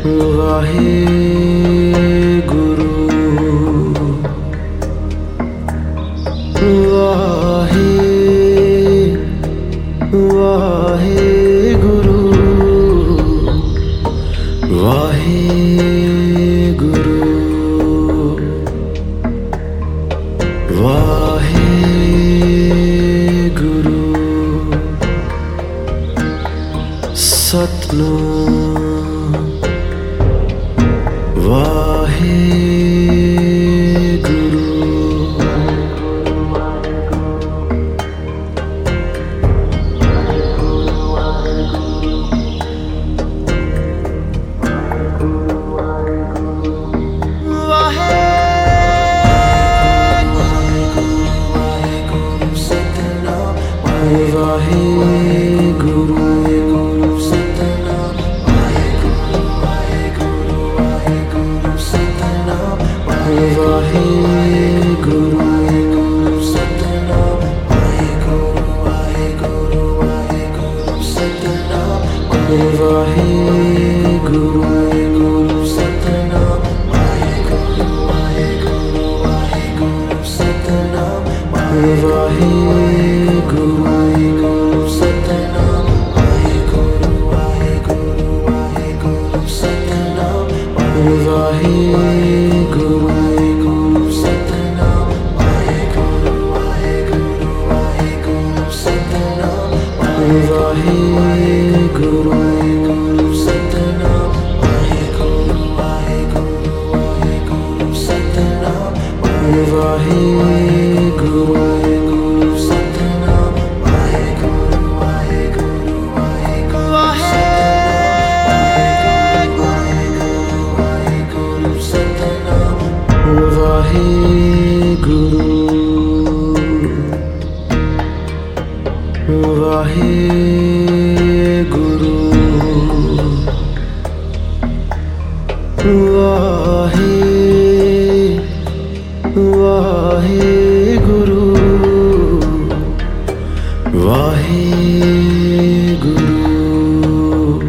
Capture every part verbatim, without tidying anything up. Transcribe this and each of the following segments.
Waheguru ਵਾਹਿ Waheguru Waheguru Waheguru Satnam Waheguru Waheguru Satnam Waheguru Waheguru Satnam Waheguru Satnam Waheguru Waheguru Waheguru Satnam Waheguru Satnam Waheguru Waheguru Waheguru Satnam Waheguru Satnam Waheguru Waheguru Waheguru Satnam Waheguru Satnam Waheguru Waheguru Waheguru Satnam Waheguru Satnam Waheguru Waheguru Waheguru Satnam Waheguru Waheguru ਵਾਹਿ Waheguru Waheguru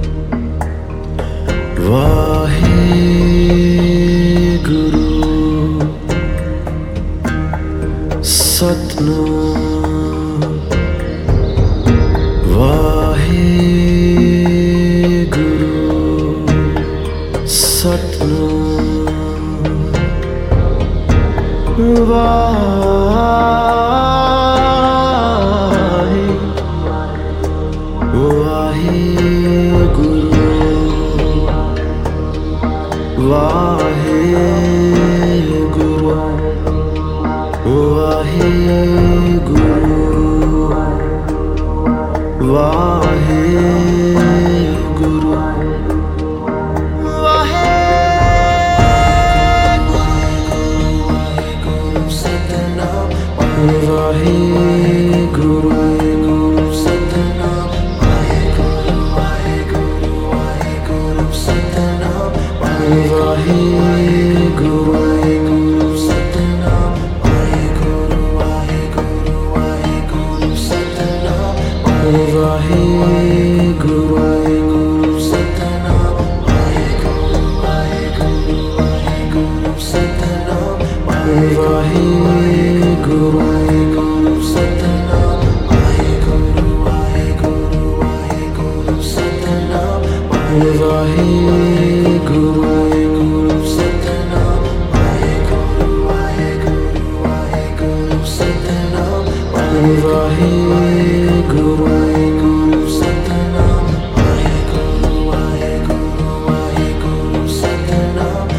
Waheguru Satnam Waheguru Satnam ਵਾਹਿ Waheguru Waheguru Waheguru Waheguru Waheguru Satnam Waheguru Satnam Waheguru Waheguru Waheguru Satnam Waheguru Satnam Waheguru Waheguru Waheguru Satnam Waheguru Satnam Waheguru Waheguru Waheguru Satnam Waheguru Satnam Waheguru Waheguru Waheguru Satnam Waheguru Satnam Waheguru Waheguru Waheguru Satnam Waheguru Satnam Waheguru Waheguru Waheguru Satnam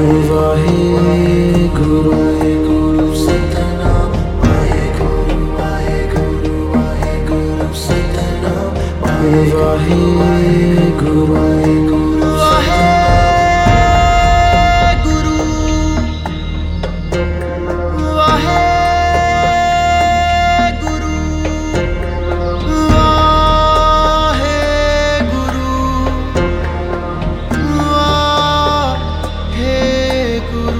Waheguru Satnam Waheguru Waheguru Waheguru Satnam Waheguru Guru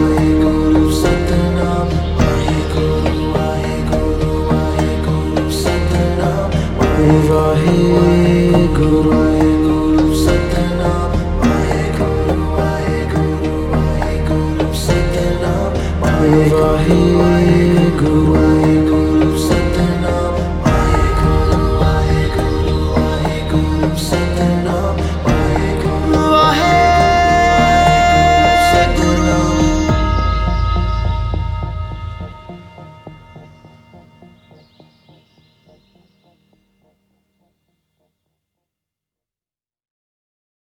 Waheguru Satnam Waheguru Waheguru Waheguru Satnam Waheguru Waheguru Satnam Waheguru Waheguru Waheguru Satnam Waheguru